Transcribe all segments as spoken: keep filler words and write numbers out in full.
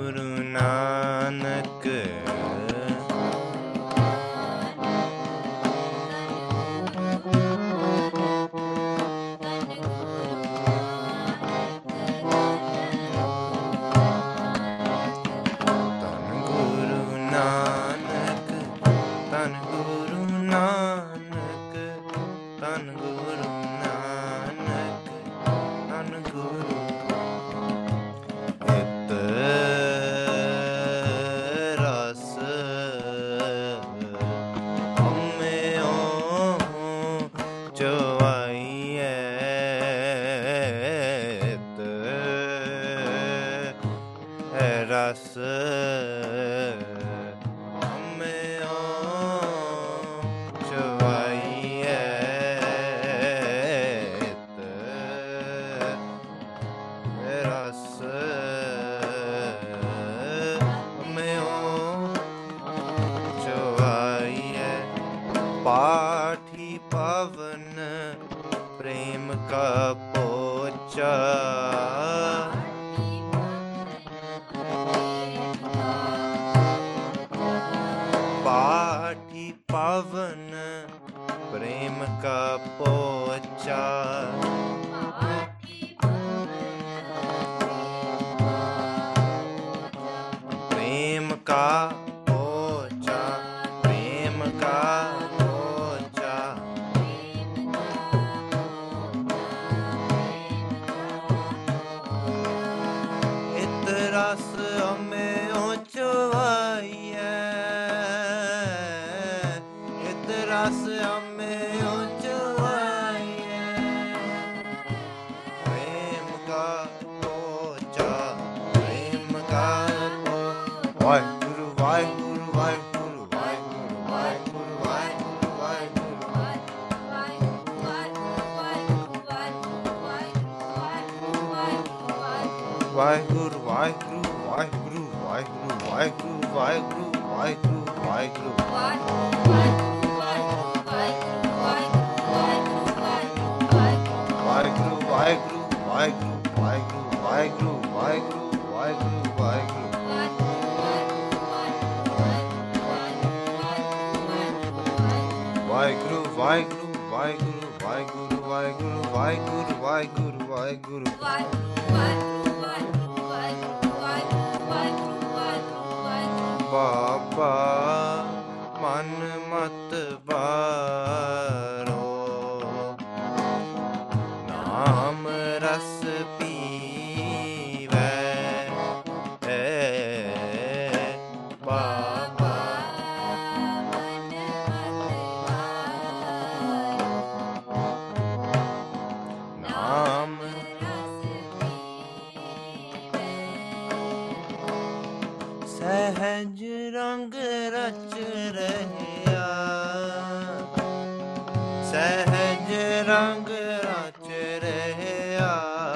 ਗੁਰੂ ਨਾਨਕ ਰਸ ਅੰਮਿਓ ਚਵਾਈਐ ਰਸ ਅੰਮਿਓ ਚਵਾਈਐ ਪਾਠੀ ਪਵਨ ਪ੍ਰੇਮ ਕਾ ਪੋਚਾ पाठी पावन प्रेम का पोचा प्रेम का पोचा प्रेम का पोचा इत रस में चवाइए रस हमें चवाइए प्रेम का पोचा प्रेम का वाहिगुरु वाहिगुरु वाहिगुरु वाहिगुरु वाहिगुरु वाहिगुरु वाहिगुरु वाहिगुरु वाहिगुरु वाहिगुरु वाहिगुरु वाहिगुरु वाहिगुरु वाहिगुरु ਵਾਹਿਗੁਰੂ ਵਾਹਿਗੁਰੂ ਵਾਹਿਗੁਰੂ ਵਾਹਿਗੁਰੂ ਵਾਹਿਗੁਰੂ ਵਾਹਿਗੁਰੂ ਵਾਹਿਗੁਰੂ ਵਾਹਿਗੁਰੂ ਵਾਹਿਗੁਰੂ ਵਾਹਿਗੁਰੂ ਵਾਹਿਗੁਰੂ ਵਾਹਿਗੁਰੂ ਵਾਹਿਗੁਰੂ ਵਾਹਿਗੁਰੂ ਵਾਹਿਗੁਰੂ ਬਾਬਾ ਮਨ ਮਤ ਬਾਰੋ ਨਾਮ ਰਸ ਪੀਵੈ ਬਾਬਾ ਨਾਮ ਸਹਿਜ ਰੰਗ ਰਚ ਰਹਿਆ ਸਹਿਜ ਰੰਗ ਰਚ ਰਹਿਆ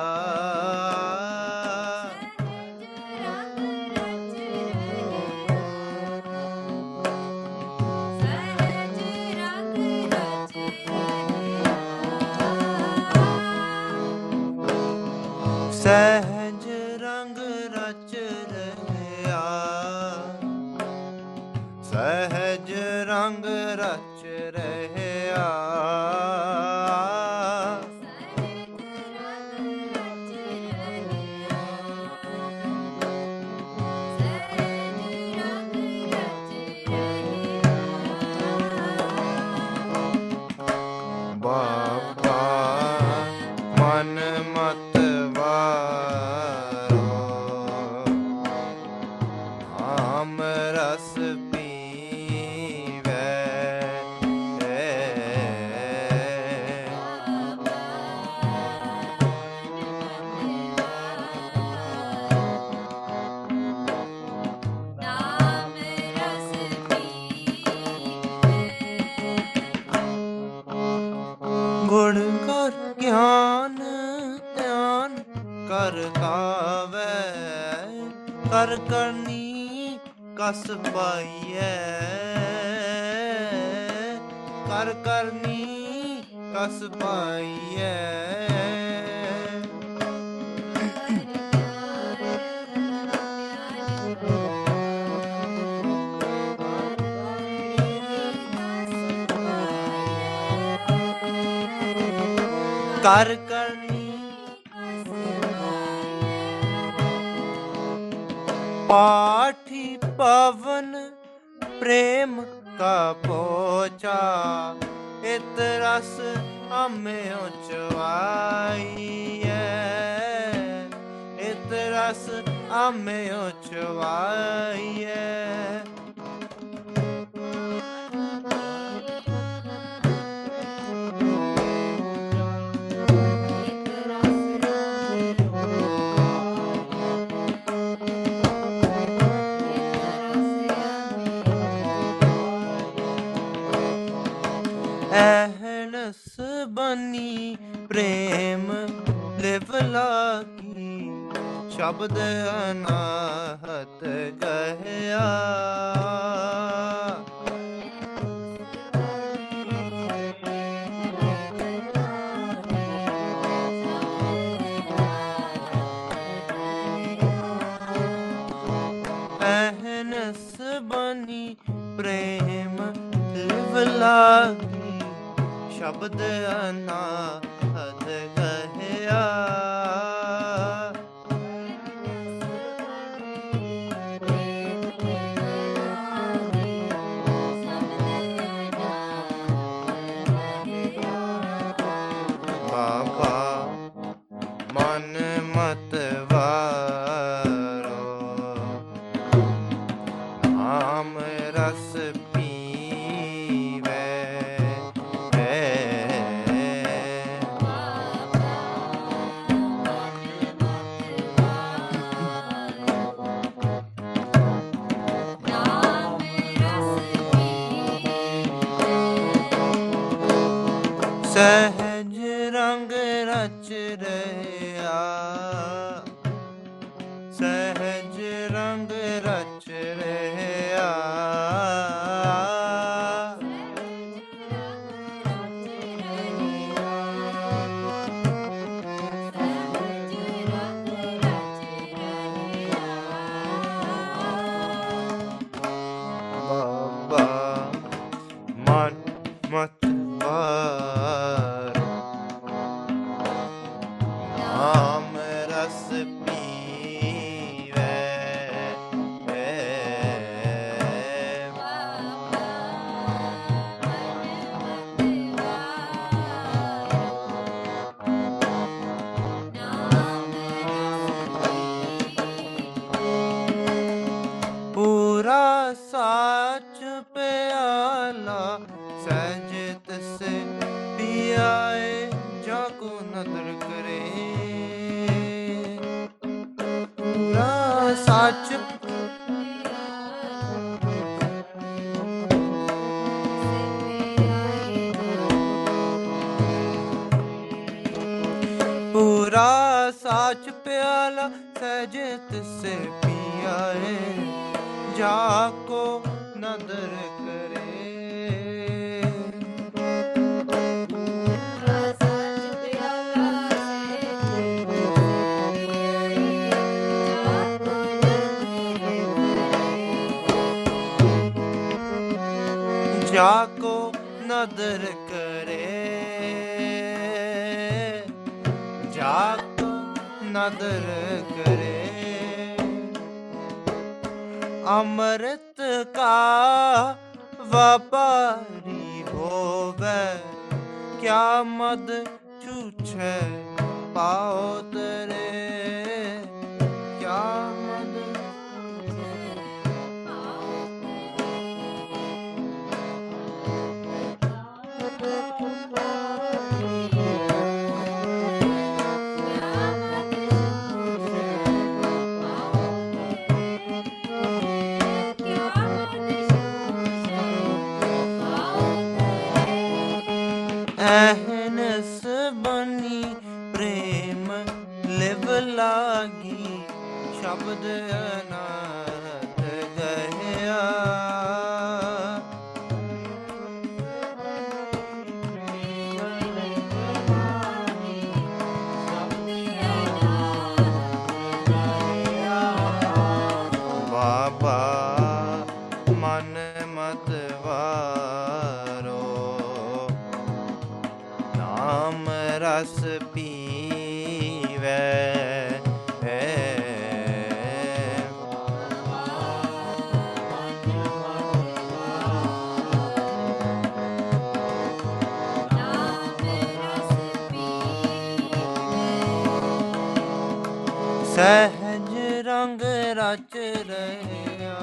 ਸਹਿਜ ਰੰਗ ਰਚ ਰਹਿਆ ਸਹਿਜ ਰੰਗ ਰਚ ਰਹਿਆ ਬਾਬਾ ਮਨ ਮਤ ਵਾਰੋ ਨਾਮ ਰਸ ਪੀਵੈ ਨਾਮ ਰਸ ਗੁਣ ਕਰ ਗਿਆਨ ਧਿਆਨ ਕਰ ਕਾਵੈ ਕਰ ਕਰਨੀ ਕਸ ਪਾਈਐ ਕਰ ਕਰਨੀ ਕਸ ਪਾਈਐ कर करनी पाठी पवन प्रेम का पोचा इत रस हमें उचवाइए इत रस हमें उचवाइए एहनस बनी प्रेम लिव लागी शब्द अनाहत गया एहनस बनी प्रेम लिव लागी शब्द अनाहत गया बाबा मन मत वारो नाम रस सहज रंग रच रहा सहज रंग रच रहा बाबा मन मत नाम रस पीवे पूरा साच प्याला सहजत से पियाए जाको नदर करे पूरा साच पूरा साच प्याला सहजत से पियाए जाको नदर करे जाको नदर करे जाको नदर करे अमृत का व्यापारी होवे क्या मद छूछे पाओ तेरे क्या मद एहनस बनी प्रेम लिव लागी शब्द अनाहत गया बाबा मन मत वारो नाम रस ਸਹਿਜ ਰੰਗ ਰਚ ਰਹਿਆ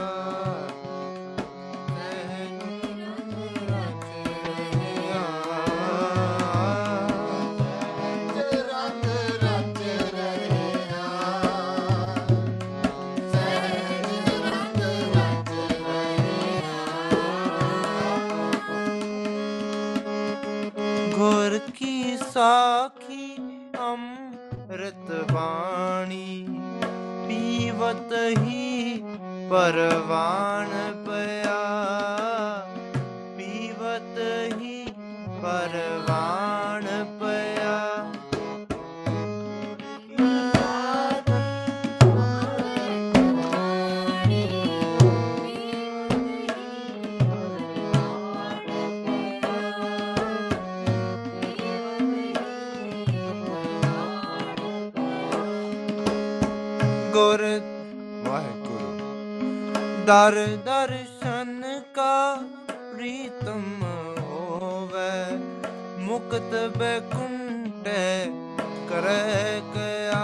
ਗੁਰ ਕੀ ਸਾਖੀ ਅੰਮ੍ਰਿਤ ਬਾਣੀ ਪੀਵਤ ਹੀ ਪਰਵਾਨ ਪਿਆ ਪੀਵਤ ਹੀ ਪਰਵਾਨ ਪਿਆ ਗੁਰ ਵਾਹਿਗੁਰੂ ਦਰ ਦਰਸ਼ਨ ਕਾ ਪ੍ਰੀਤਮ ਹੋਵੇ ਮੁਕਤ ਬੈਕੁੰਠ ਕਰੈ ਗਿਆ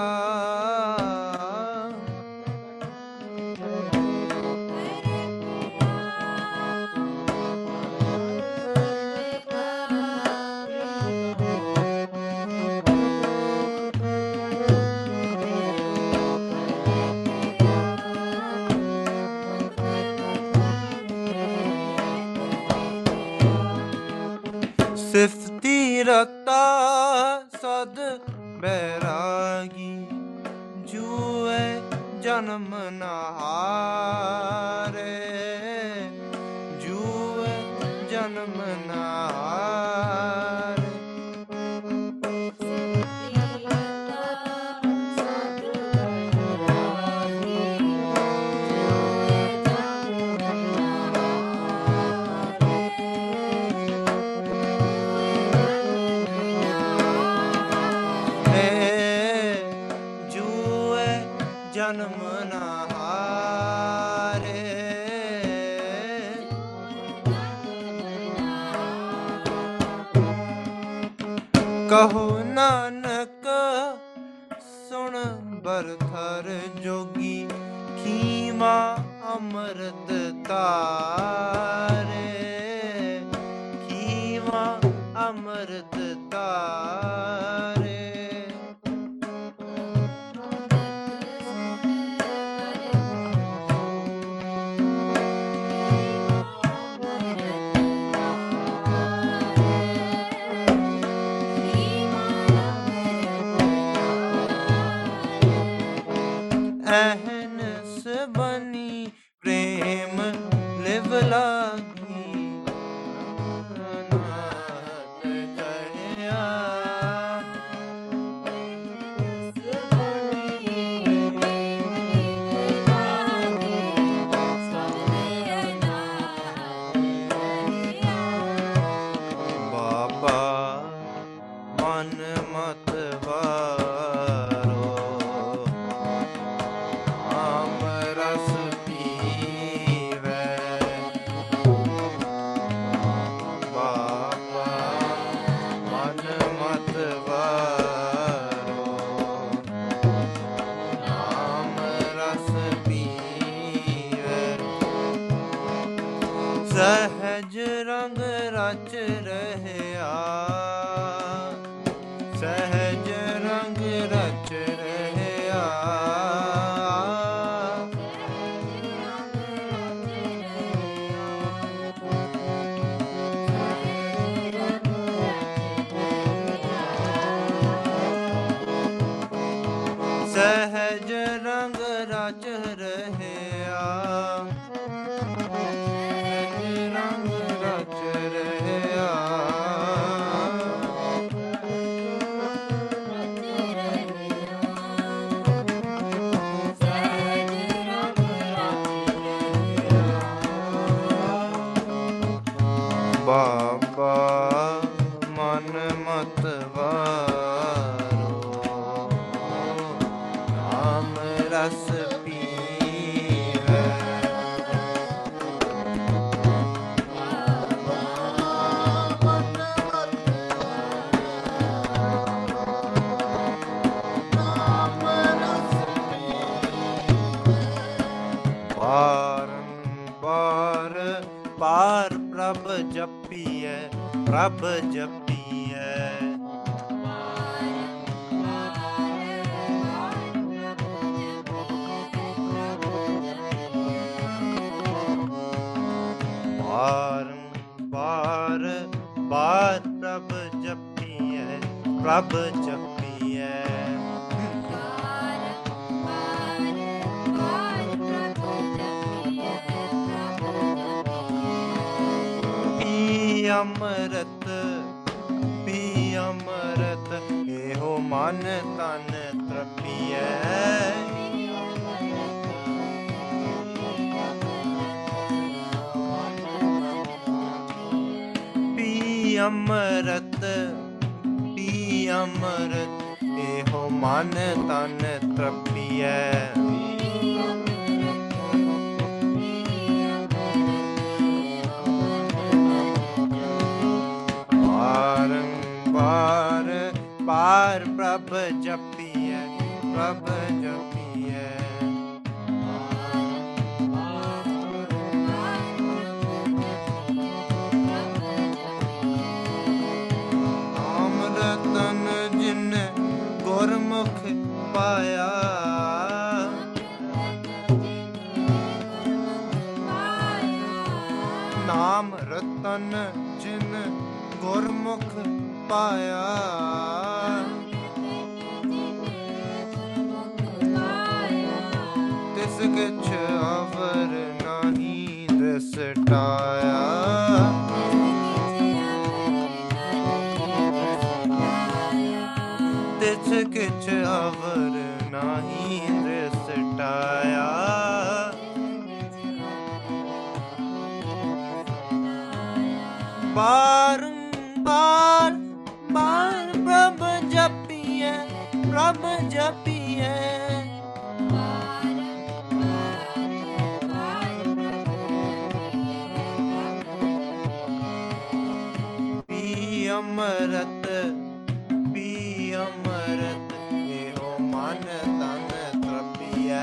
ਸਿਫਤੀ ਰਤਾ ਸਦ ਬੈਰਾਗੀ ਜੂਏ ਜਨਮ ਨਾ ਹਾਰੇ ਜੂਏ ਜਨਮ ਨਾ ਹਾਰੇ ਜਨਮ ਨਾ ਹਾਰੇ ਕਹੋ ਨਾਨਕ ਸੁਣ ਬਰਥਰ ਜੋਗੀ ਖੀਮਾ ਅੰਮ੍ਰਿਤ ਤਾਰੇ ਖੀਮਾ ਅੰਮ੍ਰਿਤ ਤਾਰੇ ਅਹਨਸ ਬਨੀ ਪ੍ਰੇਮ ਲਿਵ ਲਾਗੀ ਨਾਨਕ ਕਹਿਆ ਬਾਬਾ ਮਨ ਮਤ ਸਹਿਜ ਰੰਗ ਰਚ ਰਹਿਆ ਸਹਿਜ ਰੰਗ ਰਚ ਰਹਿਆ ਸਹਿਜ ਰੰਗ ਰਚ ਰਹਿਆ ਬਾਬਾ ਮਨ ਮਤ ਵਾਰੋ ਨਾਮ ਰਸ ਪੀਵੇ ਨਾਮ ਰਸ ਬਾਰੰਬਾਰ ਬਾਰ ਪ੍ਰਭ ਜਪੀਐ, ਪ੍ਰਭ ਜਪੀਐ। ਬਾਰੰਬਾਰ ਬਾਰ ਪ੍ਰਭ ਜਪੀਐ, ਪ੍ਰਭ ਜਪੀਐ। ਪੀ ਅੰਮ੍ਰਿਤ ਪੀ ਅੰਮ੍ਰਿਤ, ਇਹੋ ਮਨ ਤਨ ਤ੍ਰਪੀਐ। ਪੀ ਅੰਮ੍ਰਿਤ ਪੀ ਅੰਮ੍ਰਿਤ, ਇਹੋ ਮਨ ਤਨ ਤ੍ਰਪੀਐ। ਬਾਰੰਬਾਰ ਬਾਰ ਪ੍ਰਭ ਜਪੀਐ, ਪ੍ਰਭ ਜਪੀਐ। ਨਾਮ ਰਤਨ ਜਿਨ ਗੁਰਮੁਖ ਪਾਇਆ, ਨਾਮ ਰਤਨ ਜਿਨ ਗੁਰਮੁਖ ਪਾਇਆ। ਤਿਸ ਕਿਛ ਅਵਰ ਨਾਹੀ ਦ੍ਰਿਸ਼ਟਾਇਆ। ਤਿਸ ਕਿਛ ਅਵਰ ਨਾਹੀ ਦ੍ਰਿਸ਼ਟਾਇਆ। ਬਾਰੰਬਾਰ ਬਾਰ ਪ੍ਰਭ ਜਪੀਐ, ਪ੍ਰਭ ਜਪੀਐ। ਪੀ ਅੰਮ੍ਰਿਤ ਪੀ ਅੰਮ੍ਰਿਤ, ਇਹੋ ਮਨ ਤਨ ਤ੍ਰਪੀਐ।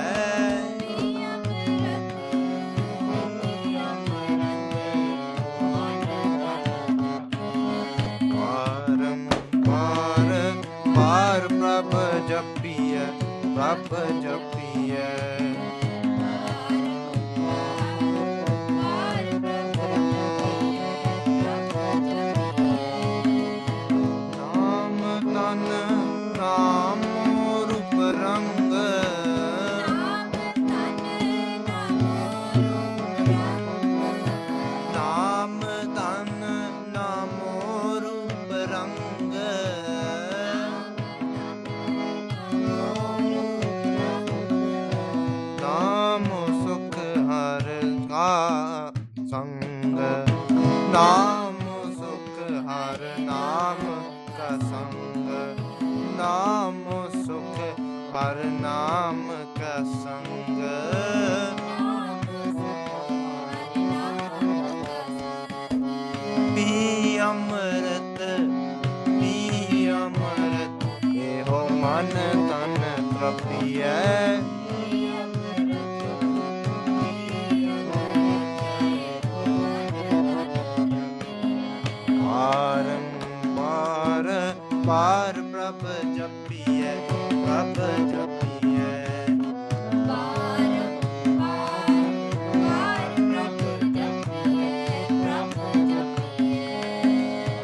ਬਾਰੰਬਾਰ ਬਾਰ ਪ੍ਰਭ ਜਪੀਐ, ਪ੍ਰਭ ਜਪੀਐ। ਨਾਮ ਤਨ ਨਾਮ ਰੂਪ ਰੰਗ, ਨਾਮ ਤਨ ਨਾਮੋ ਰੂਪ ਰੰਗ। ਨਾਮ ਸੁਖ ਹਰ ਕਾ ਸੰਗ, ਨਾਮ ਸੁਖ ਹਰ ਨਾਮ ਕਾ ਸੰਗ। ਨਾਮ ਸੁਖ ਹਰ ਨਾਮ ਕਾ ਸੰਗ। ਪੀ ਅੰਮ੍ਰਿਤ ਪੀ ਅੰਮ੍ਰਿਤ, ਇਹੋ ਮਨ ਤਨ ਤ੍ਰਪੀਐ। ਬਾਰੰਬਾਰ ਬਾਰ ਪ੍ਰਭ ਜਪੀਐ, ਪ੍ਰਭ ਜਪੀਐ।